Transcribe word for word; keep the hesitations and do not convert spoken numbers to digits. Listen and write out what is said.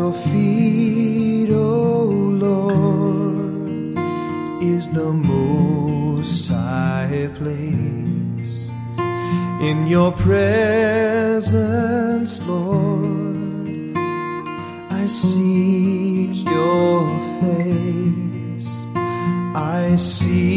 your feet, O Lord, is the most high place. In your presence, Lord, I seek your face. I seek